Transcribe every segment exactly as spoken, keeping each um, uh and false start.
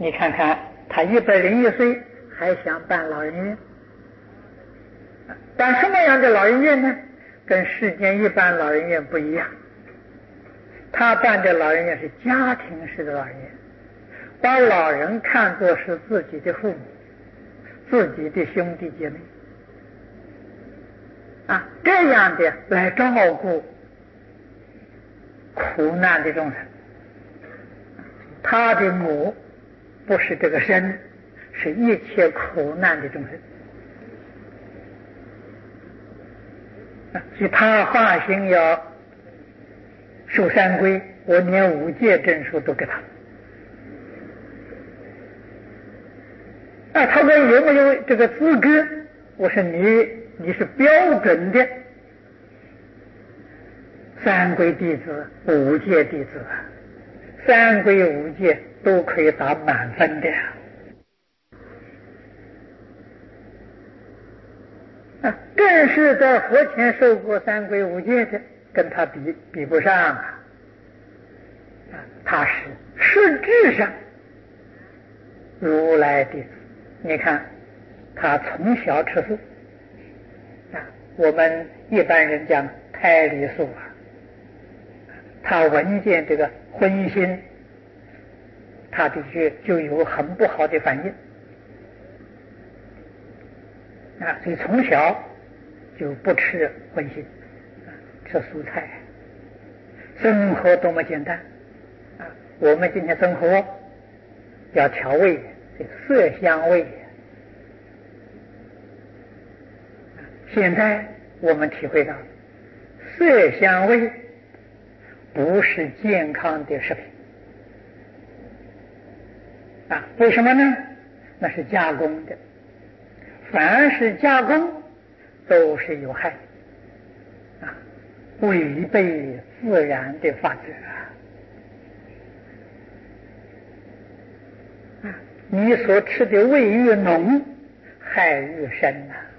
你看看他一百零一岁还想办老人院，办什么样的老人院呢？跟世间一般老人院不一样，他办的老人院是家庭式的老人院，把老人看作是自己的父母，自己的兄弟姐妹啊，这样的来照顾苦难的众生。他的母不是这个身，是一切苦难的众生啊，所以他发心要受三皈，我连五戒证书都给他啊。他问有没有这个资格，我说你你是标准的三皈弟子、五戒弟子，三皈五戒都可以打满分的啊，更是在佛前受过三皈五戒的，跟他比比不上啊。他是实质上如来弟子。你看他从小吃素啊，我们一般人讲胎里素啊，他闻见这个荤腥，他的确就有很不好的反应啊，所以从小就不吃荤腥啊，吃蔬菜。生活多么简单啊！我们今天生活要调味，这色香味。现在我们体会到，色香味不是健康的食品啊！为什么呢？那是加工的，凡是加工都是有害啊，违背自然的法则啊！你所吃的味越浓，害越深呐、啊，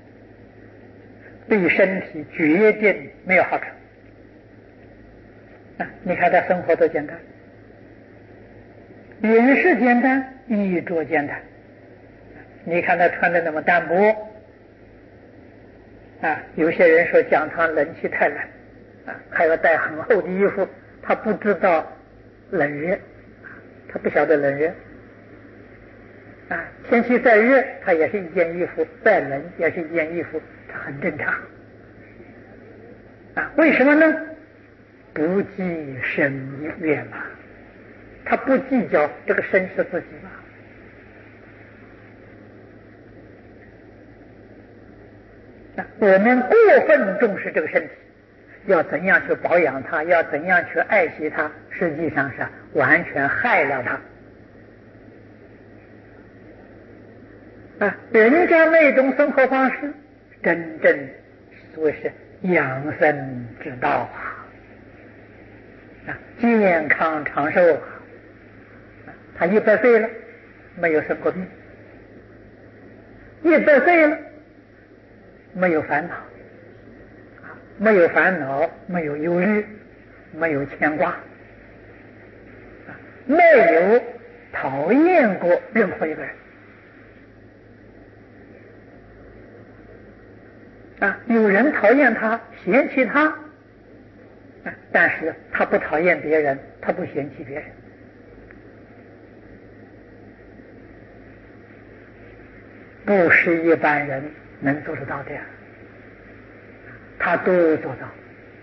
对身体决定没有好处啊！你看他生活多简单，饮食简单，衣着简单。你看他穿的那么单薄啊！有些人说讲堂冷气太冷啊，还要带很厚的衣服，他不知道冷热，他不晓得冷热啊。天气再热，他也是一件衣服；再冷，也是一件衣服，他很正常啊。为什么呢？不计身愿嘛，他不计较这个身是自己嘛。我们过分重视这个身体，要怎样去保养它，要怎样去爱惜它，实际上是完全害了它啊！人家那种生活方式，真正所谓是养生之道啊，啊，健康长寿啊！他一百岁了，没有生过病；一百岁了，没有烦恼，没有烦恼，没有忧虑，没有牵挂，没有讨厌过任何一个人啊！有人讨厌他，嫌弃他啊，但是他不讨厌别人，他不嫌弃别人。不是一般人能做得到的，他都做到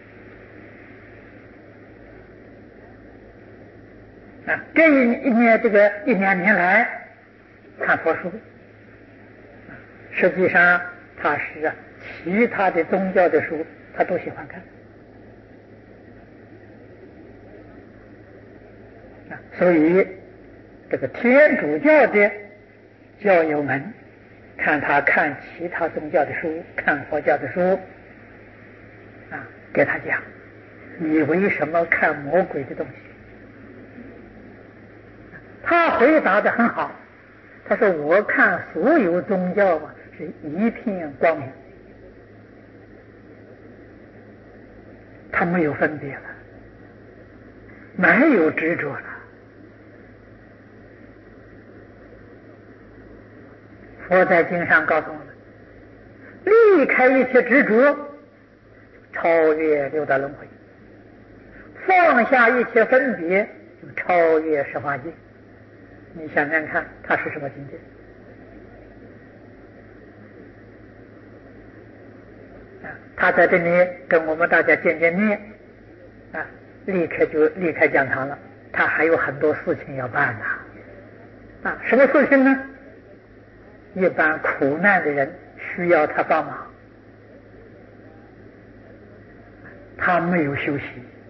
啊！这一年这个一两年来看佛书，实际上他是啊，其他的宗教的书他都喜欢看啊，所以这个天主教的教友们看他看其他宗教的书，看佛教的书啊，给他讲你为什么看魔鬼的东西？他回答得很好，他说我看所有宗教嘛是一片光明，他没有分别了，没有执着了佛在经上告诉我们，离开一切执着，超越六道轮回，放下一切分别，就超越十法界。你想想看，他是什么境界？啊，他在这里跟我们大家见见面，啊，立刻就离开讲堂了。他还有很多事情要办呐，啊，什么事情呢？一般苦难的人需要他帮忙，他没有休息。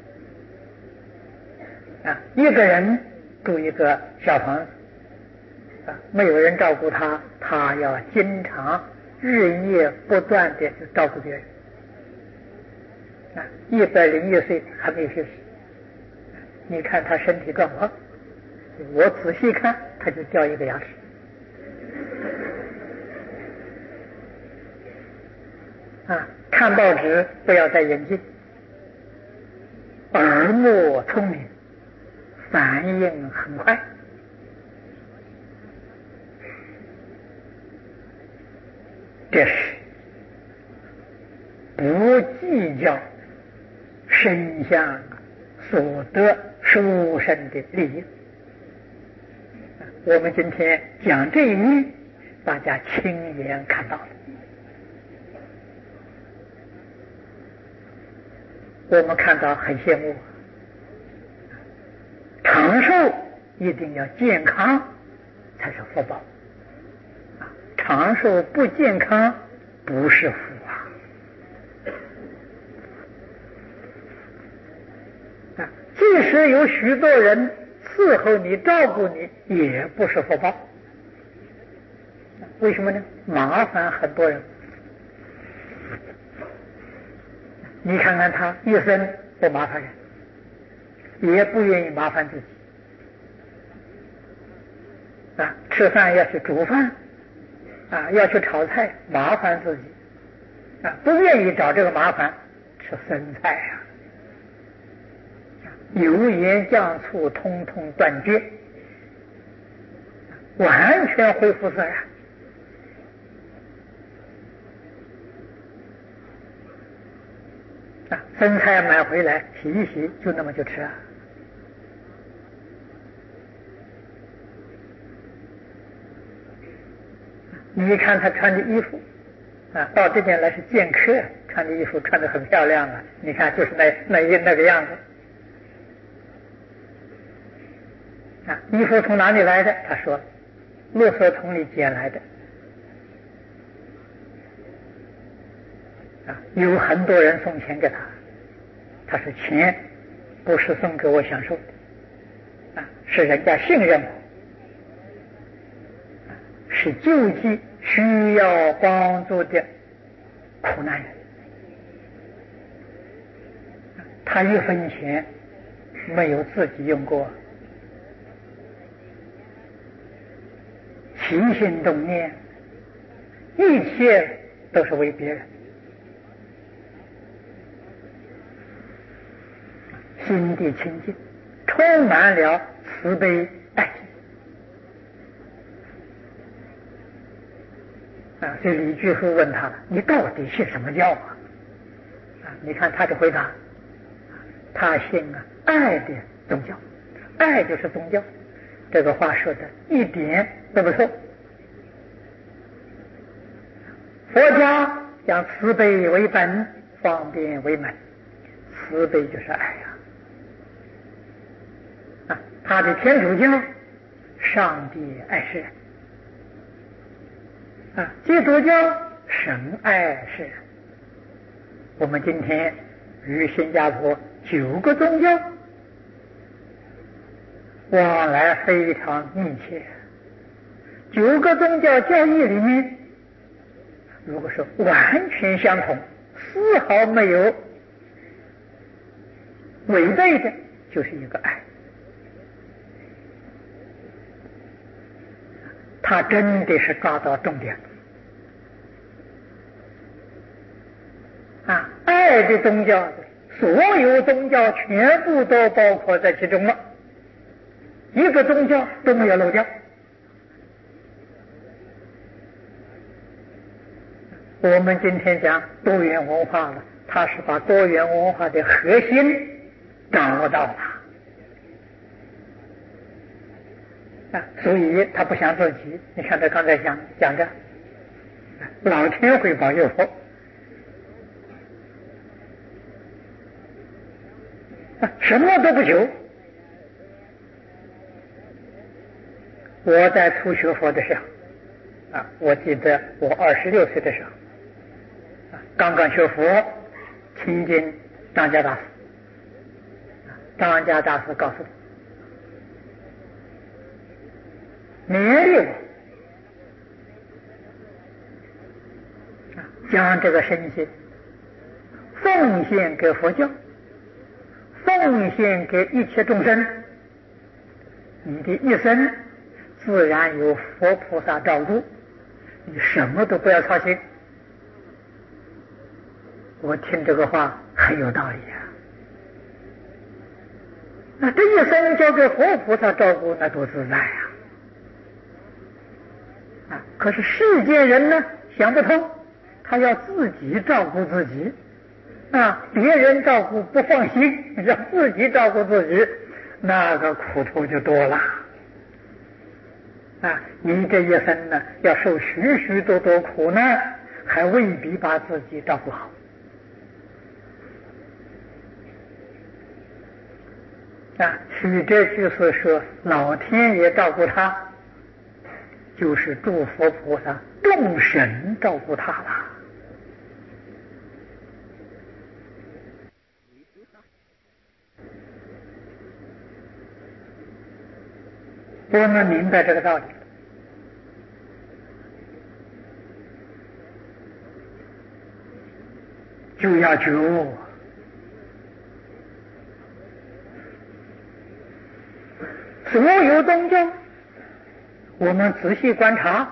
啊，一个人住一个小房子，啊，没有人照顾他，他要经常日夜不断的照顾别人。啊，一百零一岁还没有休息。你看他身体状况，我仔细看，他就掉一个牙齿。啊，看报纸不要戴眼镜，耳目聪明，反应很快。这是不计较身相所得殊胜的利益。我们今天讲这一面，大家亲眼看到了。我们看到很羡慕，长寿一定要健康才是福报，长寿不健康不是福啊！啊，即使有许多人伺候你、照顾你，也不是福报。为什么呢？麻烦很多人。你看看他一生不麻烦人，也不愿意麻烦自己。啊，吃饭要去煮饭，啊，要去炒菜，麻烦自己，啊，不愿意找这个麻烦，吃生菜呀、啊，油盐酱醋通通断绝，完全恢复自然。啊，生菜买回来洗一洗，就那么就吃啊。你看他穿的衣服，啊，到这边来是见客，穿的衣服穿得很漂亮啊。你看就是那那一那个样子。啊，衣服从哪里来的？他说，垃圾桶里捡来的。啊，有很多人送钱给他，他说钱不是送给我享受的，啊，是人家信任我，啊，是救济需要帮助的苦难人，啊，他一分钱没有自己用过，起心动念一切都是为别人。心地清净，充满了慈悲爱心啊！所以李居士问他了：“你到底信什么教啊？”啊，你看他的回答，他信啊爱的宗教，爱就是宗教。这个话说的一点都不错。佛家讲慈悲为本，方便为门，慈悲就是爱呀、啊。啊，他的天主教，上帝爱世人，啊，基督教神爱世人。我们今天与新加坡九个宗教往来非常密切，九个宗教教义里面，如果说完全相同，丝毫没有违背的，就是一个爱。他真的是抓到重点啊！爱的宗教，所有宗教全部都包括在其中了，一个宗教都没有漏掉。 我们今天讲多元文化了，他是把多元文化的核心掌握到了啊，所以他不想自己。你看他刚才讲讲的，老天会保佑我，啊，什么都不求。我在初学佛的时候，啊，我记得我二十六岁的时候，啊，刚刚学佛，亲近张家大师，张家大师告诉我，勉励我，啊，将这个身心奉献给佛教，奉献给一切众生，你的一生自然有佛菩萨照顾，你什么都不要操心。我听这个话很有道理啊！那这一生交给佛菩萨照顾，那多自在啊！啊，可是世间人呢想不通，他要自己照顾自己啊，别人照顾不放心，让自己照顾自己，那个苦头就多了。啊，你这一生呢，要受许许多多苦难，还未必把自己照顾好。啊，许这就是说，老天爷照顾他，就是诸佛菩萨、众神照顾他了。我们明白这个道理，就要觉悟。所有宗教，我们仔细观察，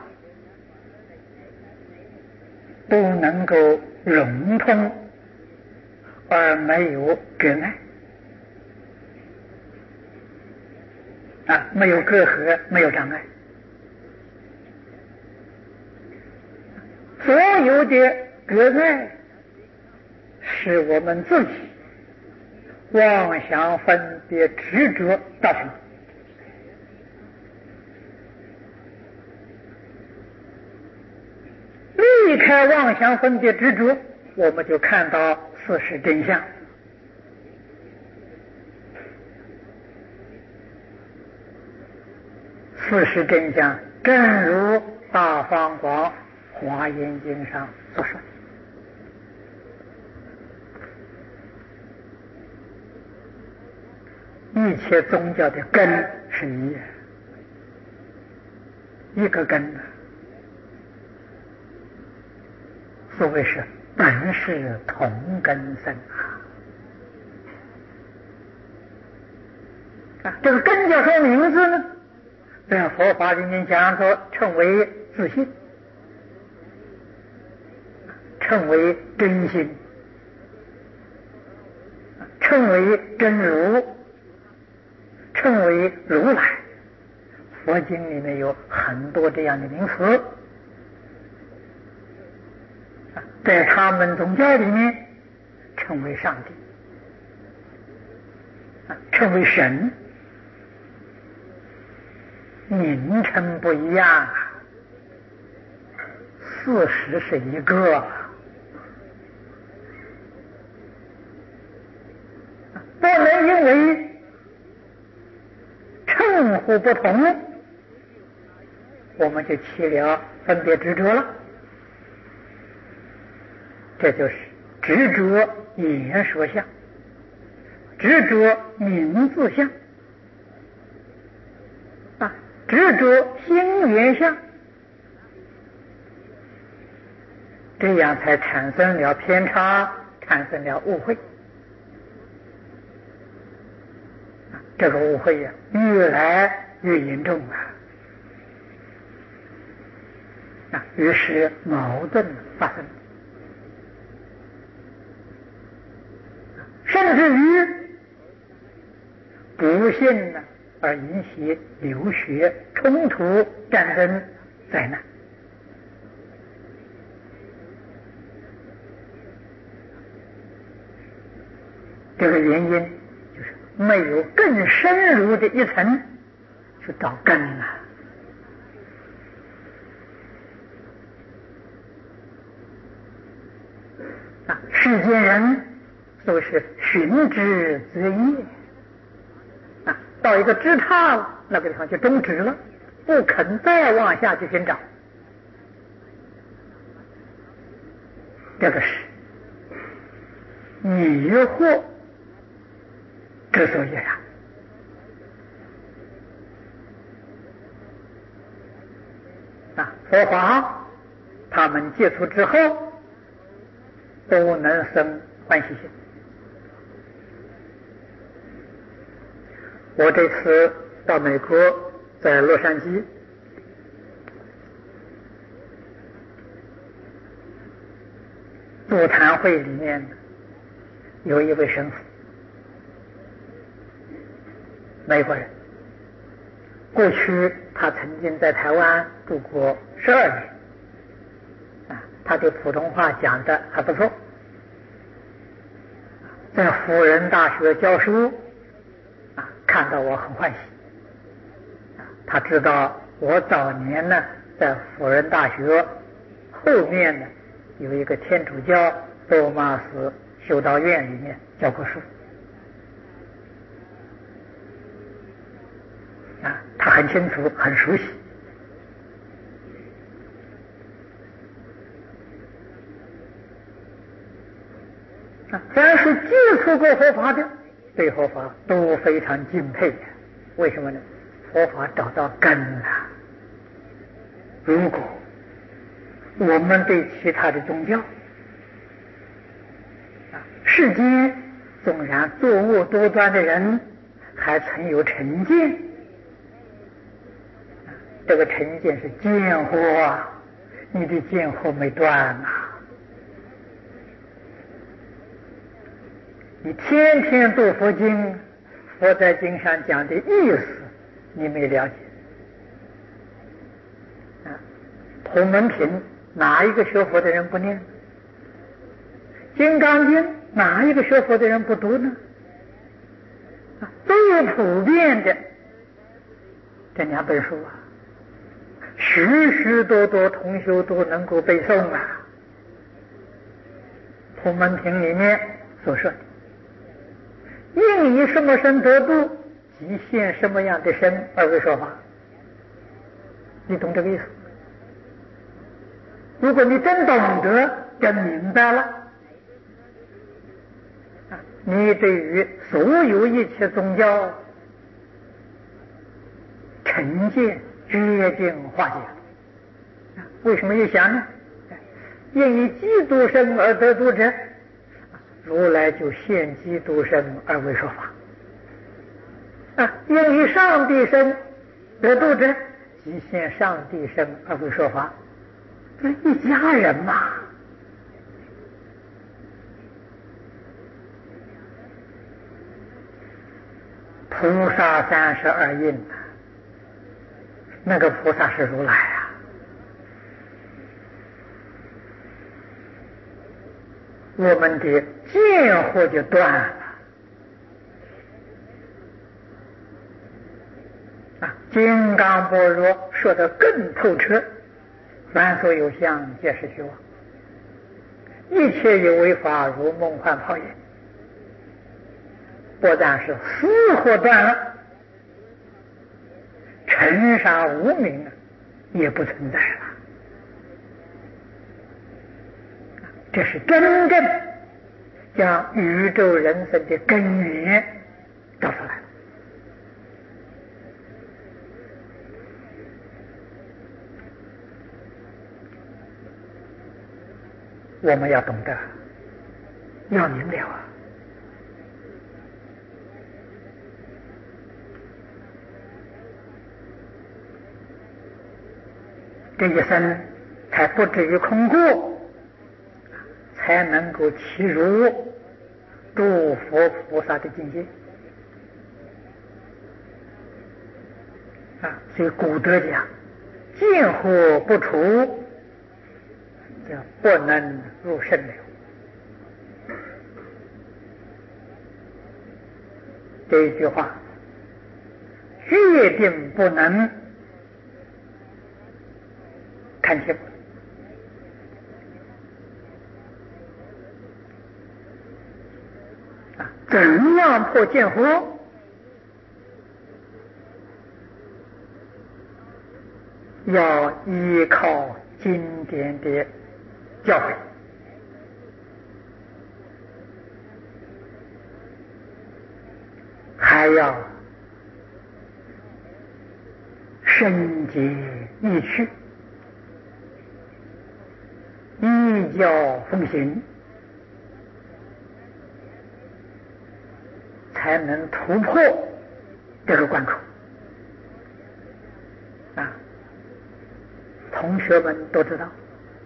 都能够融通，而没有隔碍。啊，没有隔阂，没有障碍。所有的隔碍是我们自己妄想分别执着造成。离开妄想分别执着，我们就看到事实真相。事实真相，正如大方广华严经上所说，一切宗教的根是一，一个根呢。所谓是本是同根生啊！啊，这个根叫什么名字呢？在佛法里面讲说，称为自信，称为真心，称为真如，称为如来。佛经里面有很多这样的名词，在他们宗教里面称为上帝，称为神，名称不一样啊，事实是一个。不能因为称呼不同，我们就起了分别执着了。这就是执着言说相，执着名字相，啊，执着心缘相，这样才产生了偏差，产生了误会。这个误会呀、啊，越来越严重啊！啊，于是矛盾发生，甚至于不幸呢，而引起流血、冲突、战争、灾难。 这个原因就是没有更深入的一层去找根啊。啊，世间人都是寻之则业啊，到一个枝杈了，那个地方就终止了，不肯再往下去寻找。这个是迷惑之所以然。啊，佛法他们接触之后都能生欢喜心。我这次到美国，在洛杉矶，座谈会里面有一位神父，美国人，过去他曾经在台湾住过十二年，啊，他的普通话讲得还不错，在辅仁大学教书，啊，看到我很欢喜，啊，他知道我早年呢在辅仁大学后面呢有一个天主教多玛斯修道院里面教过书，啊，他很清楚，很熟悉。啊，凡是接触过佛法的，对佛法都非常敬佩的。为什么呢？佛法找到根了。如果我们对其他的宗教，啊，世间纵然作恶多端的人还存有成见，啊，这个成见是见惑啊，你的见惑没断啊。你天天读佛经，佛在经上讲的意思你没了解啊。普门品哪一个学佛的人不念？金刚经哪一个学佛的人不读呢？啊，最普遍的这两本书啊，许许多多同修都能够背诵啊。普门品里面所说的，应以什么身得度，即现什么样的身而为说法。你懂这个意思？如果你真懂得，真明白了，啊，你对于所有一切宗教成见决定化解。啊，为什么一想呢？应以基督身而得度者，如来就现基督身而为说法。啊，应以上帝身得度者，即现上帝身而为说法。这一家人嘛。菩萨三十二应啊，那个菩萨是如来啊。我们的见惑就断了啊！金刚般若说得更透彻，凡所有相，皆是虚妄，一切有为法，如梦幻泡影。不但是死惑断了，尘沙无名也不存在了。这是真正将宇宙人生的根源找出来了。我们要懂得，要明了啊！这一生才不至于空过，才能够契入诸佛菩萨的境界啊！所以古德讲，见惑不除，叫不能入圣流。 这一句话决定不能看清。啊，怎样破见惑？要依靠经典的教诲，还要深解义趣，依教奉行，才能突破这个关口。啊，同学们都知道，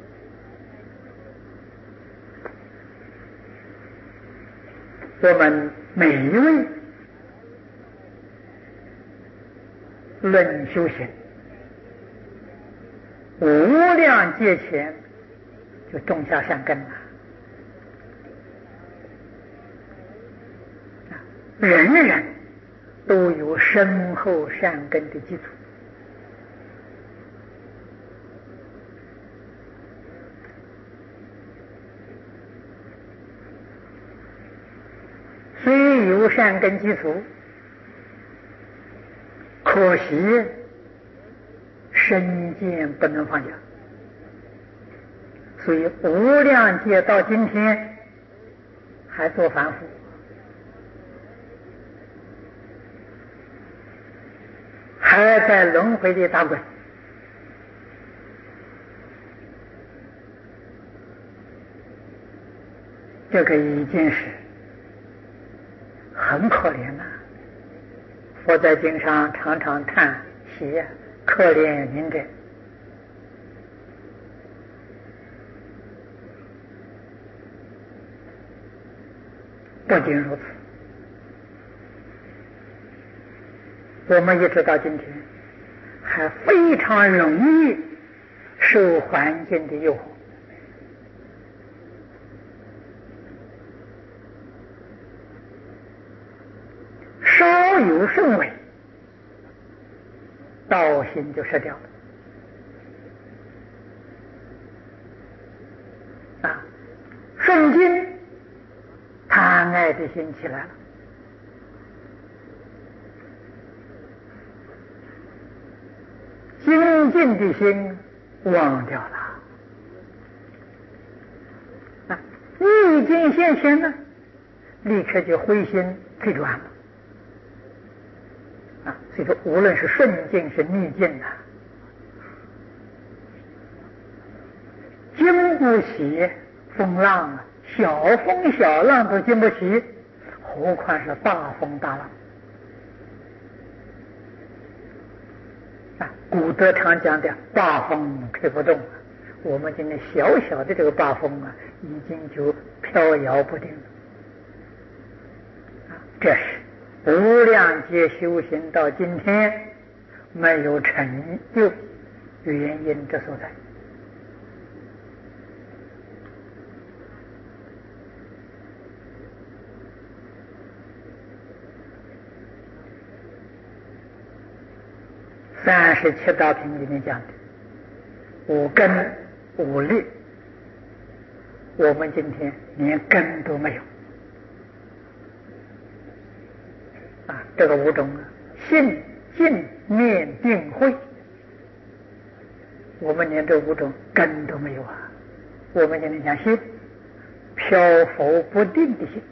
我们每一位论修行，无量劫前就种下善根了。人人都有深厚善根的基础，虽有善根基础，可惜身见不能放下，所以无量劫到今天还做凡夫，还在轮回里打滚。这个已经是很可怜了。佛在经上常常叹息，可怜悯者。不仅如此，我们一直到今天还非常容易受环境的诱惑，稍有甚微，道心就失掉了啊！瞬间贪爱的心起来了，精进的心忘掉了啊！逆境现前呢，立刻就灰心退转了啊！所以说，无论是顺境是逆境啊，经不起风浪啊，小风小浪都经不起，何况是大风大浪啊！古德常讲的大风吹不动，我们今天小小的这个大风啊，已经就飘摇不定了啊！这是无量劫修行到今天没有成就原因之所在。三十七道品里面讲的五根五力，我们今天连根都没有啊！这个五种啊，信、净、念、定、慧，我们连这五种根都没有啊！我们今天讲心，漂浮不定的心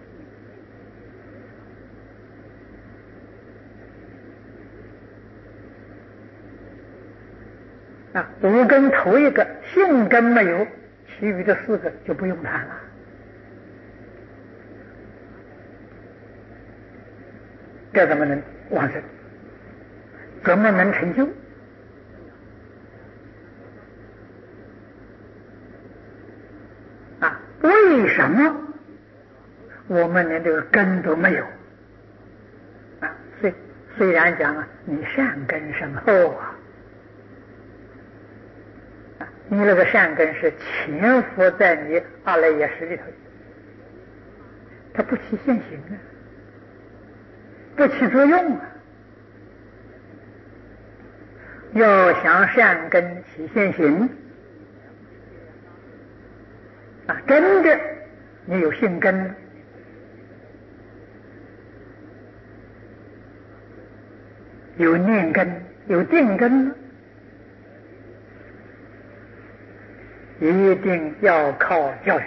啊，五根头一个性根没有，其余的四个就不用谈了。这怎么能往生？怎么能成就？啊，为什么我们连这个根都没有？啊，虽虽然讲啊，你善根深厚啊。你那个善根是潜伏在你阿赖耶识里头，它不起现行啊。 不起作用啊。要想善根起现行啊，真的你有信根，有念根，有定根，一定要靠教育。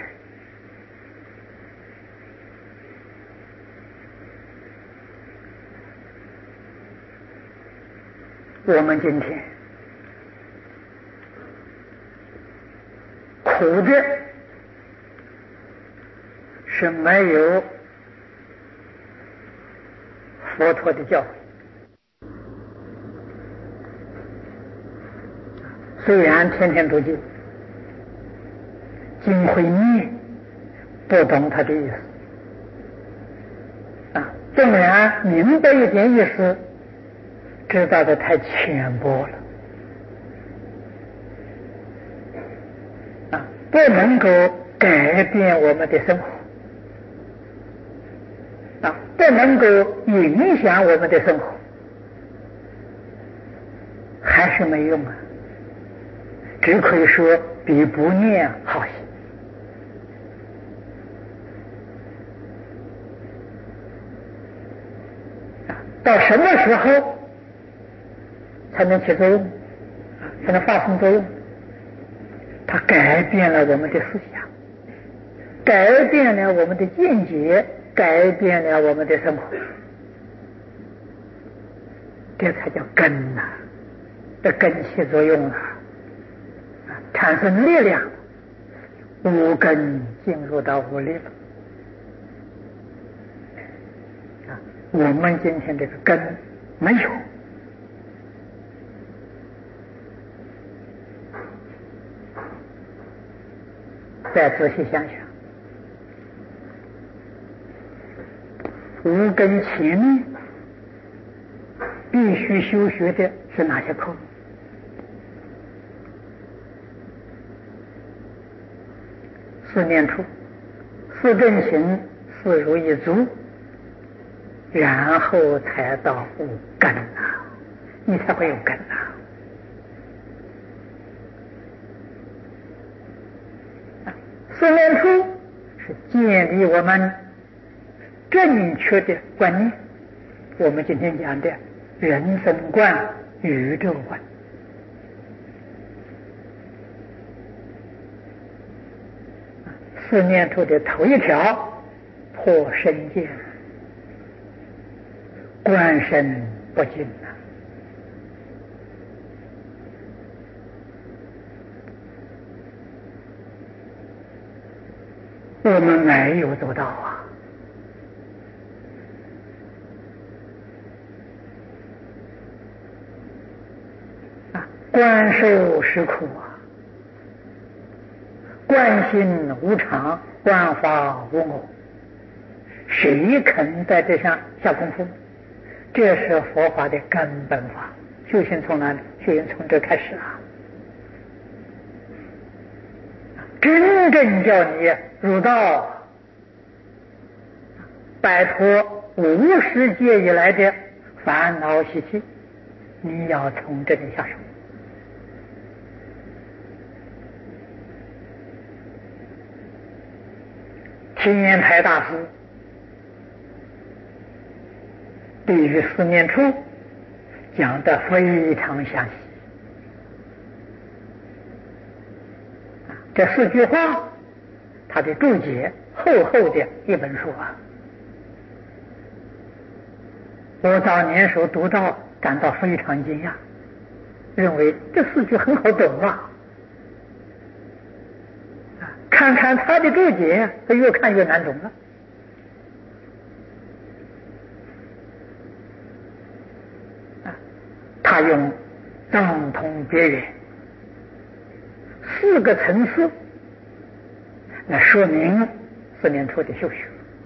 我们今天苦的是没有佛陀的教诲，虽然天天读经，经会念，不懂他的意思啊，纵然明白一点意思，知道的太浅薄了啊，不能够改变我们的生活啊，不能够影响我们的生活，还是没用啊，只可以说比不念好些。啊，到什么时候才能起作用，才能发生作用？它改变了我们的思想，改变了我们的见解，改变了我们的生活，这才叫根呐、啊！这根起作用了，啊，产生力量，无根进入到无力了。啊，我们今天这个根没有。再仔细想想，无根前面必须修学的是哪些科目？四念处、四正行、四如意足，然后才到无根啊，你才会有根啊。四念处是建立我们正确的观念，我们今天讲的人生观、宇宙观。四念处的头一条，破身见，观身不净啊。我们没有做到啊！啊，观受是苦啊，观心无常，观法无我，谁肯在这上下功夫？这是佛法的根本法。修行从哪里？修行从这开始啊！真正叫你入道，摆脱无始界以来的烦恼习气，你要从这里下手。天台大师对于四念处讲得非常详细。这四句话，他的注解厚厚的一本书啊！我早年时候读到，感到非常惊讶，认为这四句很好懂啊！看看他的注解，越看越难懂了。啊，他用藏通别圆四个层次来说明四念处的修学。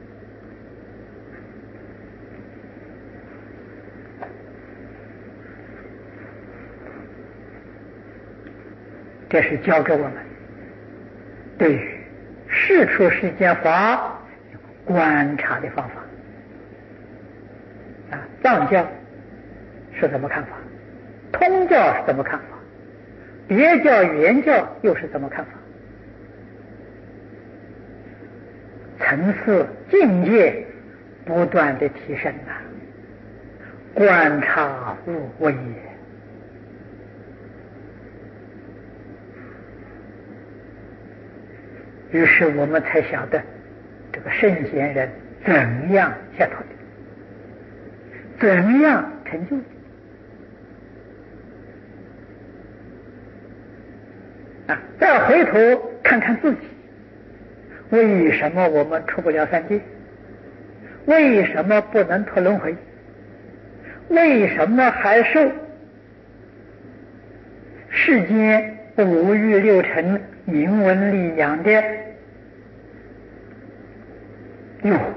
这是教给我们对于世出世间法观察的方法啊， 藏教是怎么看法？通教是怎么看法？别教原教又是怎么看法？层次境界不断的提升啊，观察无为也。于是我们才晓得这个圣贤人怎样解脱的，怎样成就的啊！再回头看看自己，为什么我们出不了三界？为什么不能脱轮回？为什么还受世间五欲六尘名闻利养的诱惑？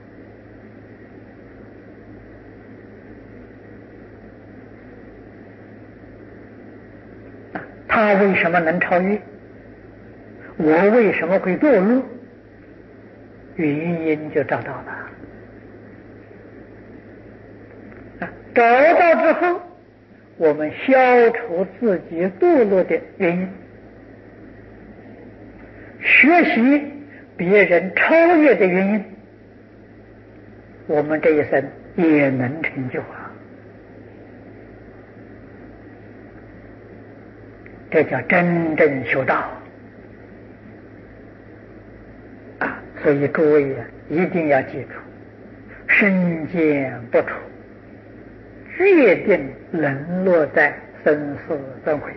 他为什么能超越？我为什么会堕落？原因就找到了。找到之后，我们消除自己堕落的原因，学习别人超越的原因，我们这一生也能成就啊！这叫真正修道啊！所以各位啊，一定要记住，身见不出，决定沦落在生死轮回，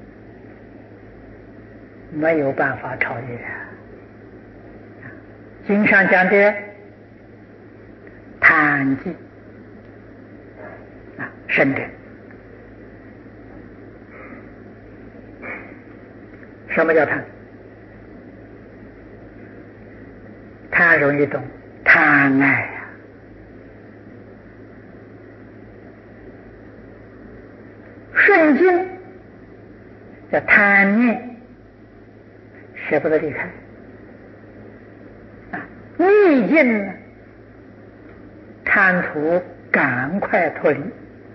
没有办法超越。经上讲的贪忌啊，生者。什么叫贪？贪容易懂，贪爱呀、啊。顺境叫贪念，舍不得离开啊；逆境呢，贪图赶快脱离。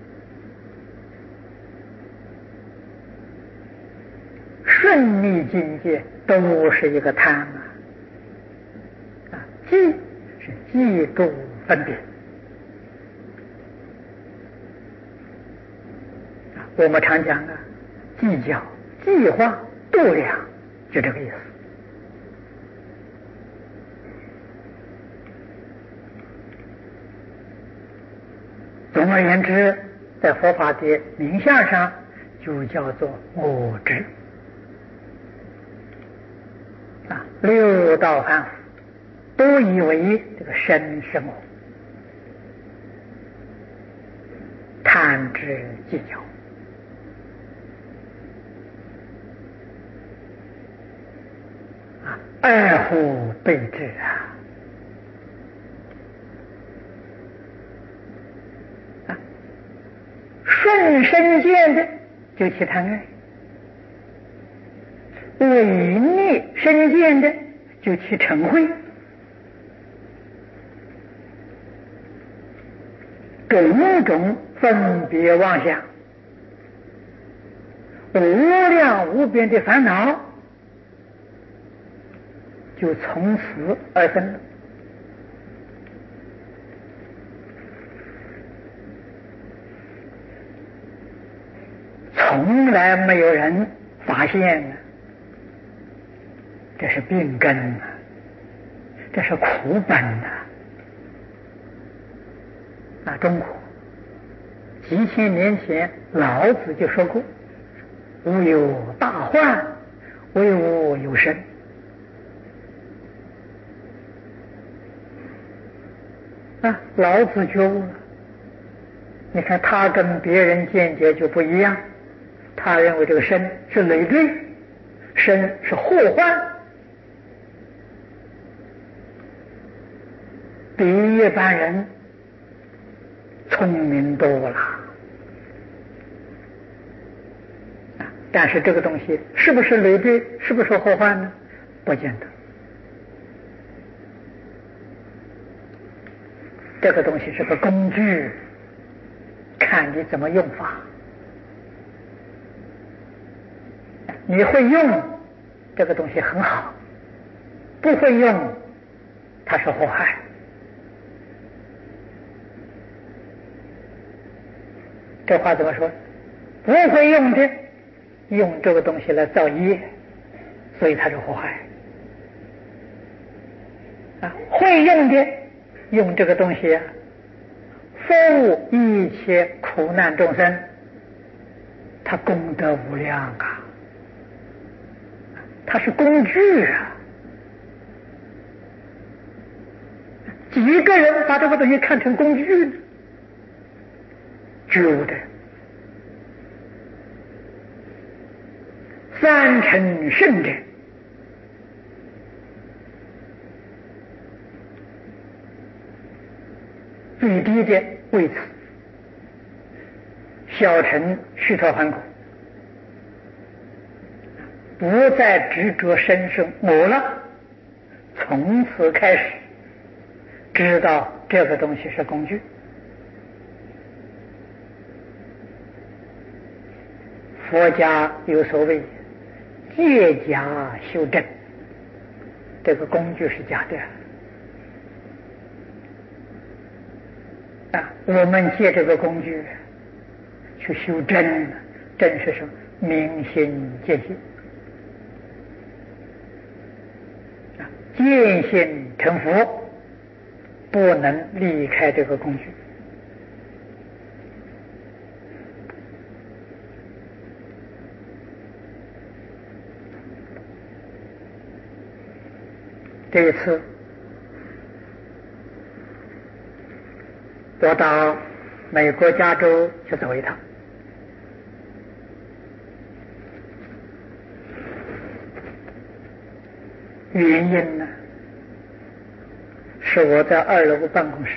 顺逆境界都是一个贪啊，啊，忌是嫉妒分别啊，我们常讲啊，计较、计划、度量，就这个意思。总而言之，在佛法的名相上，就叫做我执。啊，六道凡夫都以为这个身是我，贪之计较啊，爱护备至啊啊，顺身见的就起贪爱，违逆身见的就起嗔恚，种种分别妄想，无量无边的烦恼就从此而生了。从来没有人发现啊，这是病根啊，这是苦本呐！啊，中国几千年前老子就说过：“吾有大患，为吾有身。”啊，老子觉悟了。你看他跟别人见解就不一样，他认为这个身是累赘，身是祸患，比一般人聪明多了。啊，但是这个东西是不是累赘，是不是祸患呢？不见得。这个东西是个工具看你怎么用法。你会用这个东西很好，不会用它是祸害。这话怎么说？不会用的用这个东西来造业，所以它是祸害。啊，会用的用这个东西啊，服务一切苦难众生，它功德无量啊，它是工具啊。几个人把这个东西看成工具呢？觉悟的三成圣者，最低的位次，小乘须陀洹果，不再执着身生我了，从此开始知道这个东西是工具。佛家有所谓借假修真，这个工具是假的啊！我们借这个工具去修真，真是什么明心见性啊，见性成佛，不能离开这个工具。这一次我到美国加州去走一趟，原因呢是我在二楼办公室，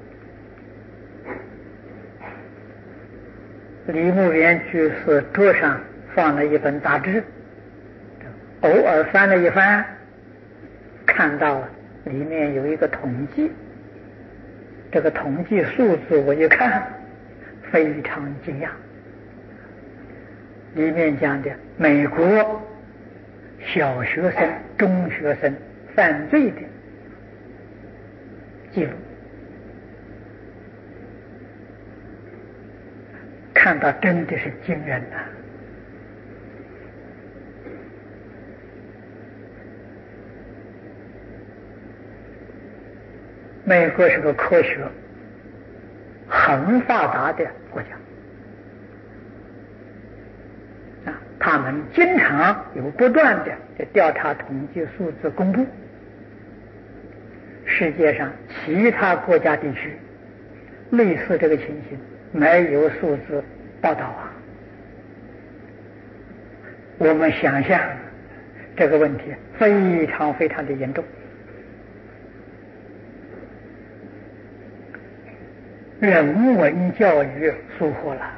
李牧原居士桌上放了一本杂志，偶尔翻了一翻，看到里面有一个统计，这个统计数字我一看非常惊讶，里面讲的美国小学生中学生犯罪的记录，看到真的是惊人啊！美国是个科学很发达的国家啊，他们经常有不断的调查统计数字公布，世界上其他国家地区类似这个情形没有数字报道啊。我们想象这个问题非常非常的严重，人文教育疏忽了，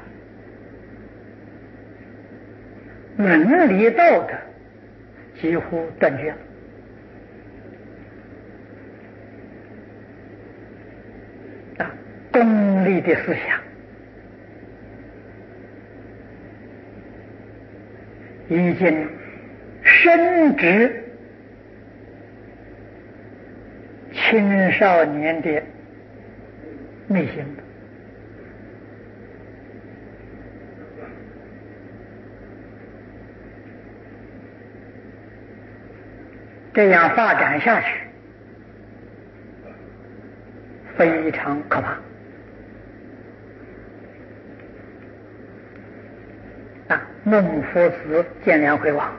伦理道德几乎断绝了。啊，功利的思想已经深植青少年的内心了。这样发展下去非常可怕啊！孟夫子见梁惠王，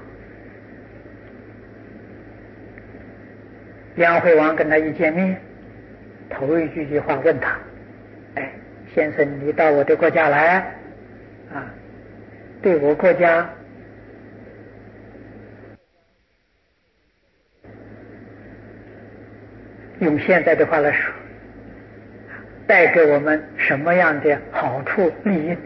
梁惠王跟他一见面，头一句句话问他：哎，先生，你到我的国家来啊，对我国家用现在的话来说，带给我们什么样的好处利益？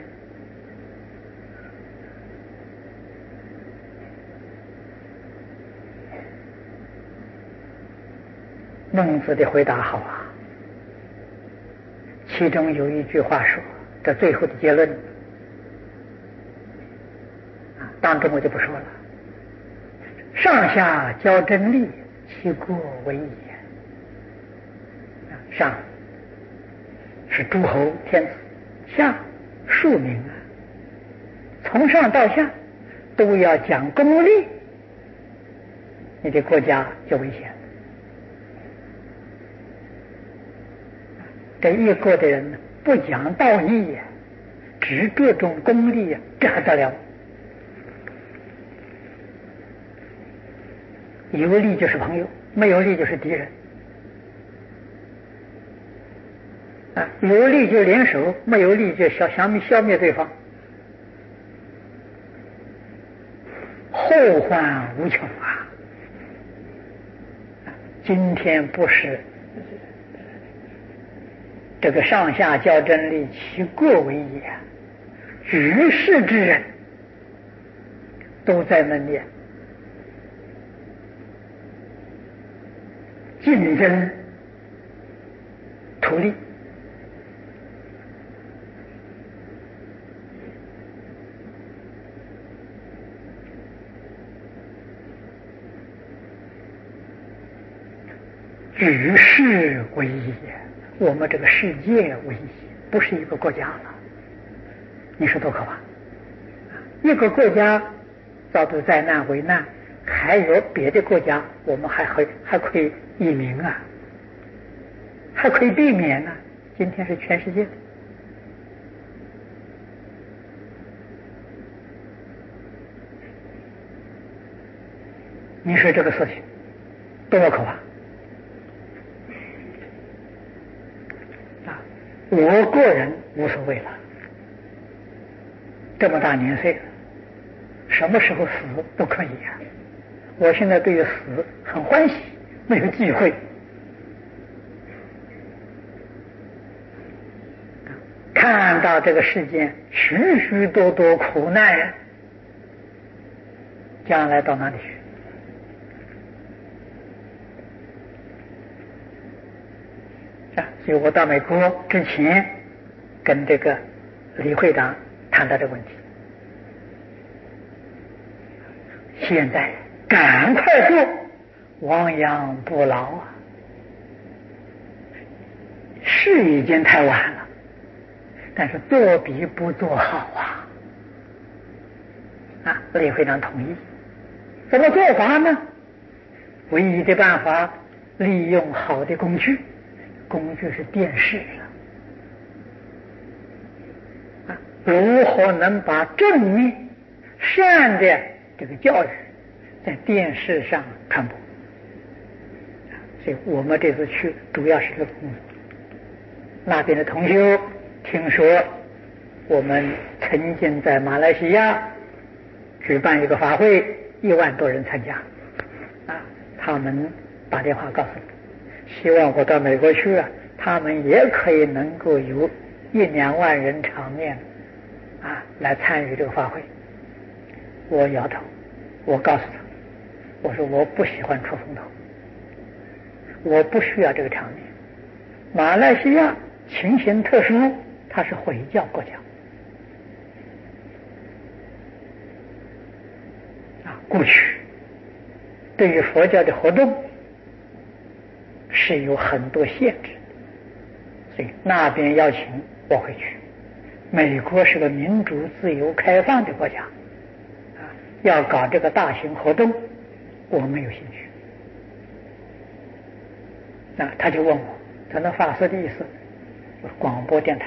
孟子的回答好啊，其中有一句话说： 这最后的结论啊，当中我就不说了。上下交真理，其过为也。上是诸侯天子，下庶民啊，从上到下都要讲公理，你的国家就危险了。这一国的人不讲道义呀，只各种功利呀，这还得了？有利就是朋友，没有利就是敌人。啊，有利就联手，没有利就消消灭消灭对方，后患无穷啊！今天不是这个上下交真理，其过为也。于世之人都在那里竞争图利，举世为一，我们这个世界为一，不是一个国家了。你说多可怕！一个国家遭到灾难危难，还有别的国家，我们还会还可以移民啊，还可以避免啊。今天是全世界的，你说这个事情多么可怕！我个人无所谓了，这么大年岁了，什么时候死都可以啊！我现在对于死很欢喜，没有忌讳。看到这个世间许许多多苦难人，将来到哪里去？所以我到美国之前跟这个李会长谈到这个问题，现在赶快做，亡羊补牢啊！是已经太晚了，但是做比不做好啊！啊，李会长同意。怎么做法呢？唯一的办法，利用好的工具。工具是电视啊，如何能把正面善的这个教育在电视上传播？所以我们这次去主要是这个工作。那边的同修听说我们曾经在马来西亚举办一个法会，一万多人参加啊，他们打电话告诉我，希望我到美国去啊，他们也可以能够有一两万人场面啊来参与这个法会。我摇头，我告诉他，我说我不喜欢出风头，我不需要这个场面。马来西亚情形特殊，它是回教国家啊，过去对于佛教的活动是有很多限制，所以那边邀请我回去。美国是个民主、自由、开放的国家啊，要搞这个大型活动，我没有兴趣。那他就问我，他那法师的意思，广播电台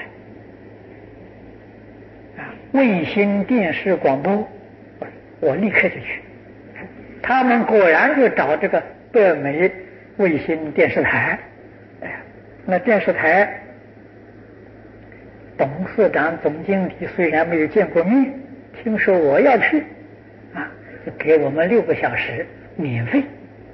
啊，卫星电视广播，我立刻就去。他们果然就找这个德美卫星电视台，哎，那电视台董事长、总经理虽然没有见过面，听说我要去啊，就给我们六个小时免费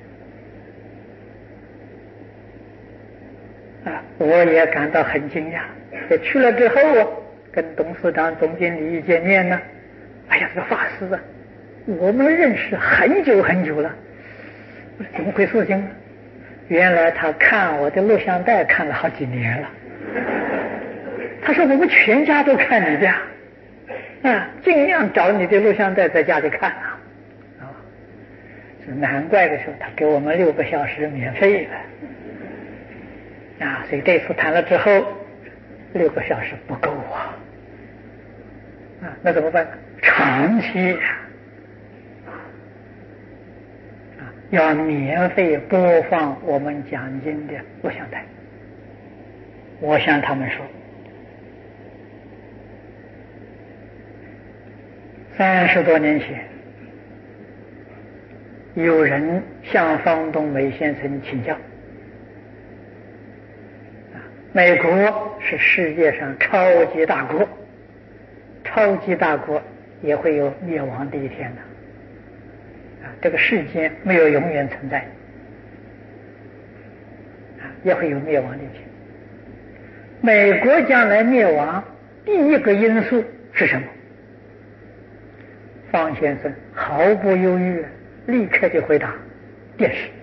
啊，我也感到很惊讶。去了之后啊，跟董事长、总经理一见面呢，哎呀，这个法师啊，我们认识很久很久了，怎么回事情呢？原来他看我的录像带看了好几年了， 他说我们全家都看你的呀，啊，尽量找你的录像带在家里看啊，啊，是难怪的时候他给我们六个小时免费的，啊，所以这次谈了之后，六个小时不够啊，啊，那怎么办？长期呀，啊，要免费播放我们讲经的录像带。我向他们说，三十多年前，有人向方东梅先生请教，美国是世界上超级大国，超级大国也会有灭亡的一天的，啊，这个世界没有永远存在，啊，也会有灭亡的一天。美国将来灭亡第一个因素是什么？方先生毫不犹豫，立刻就回答：电视。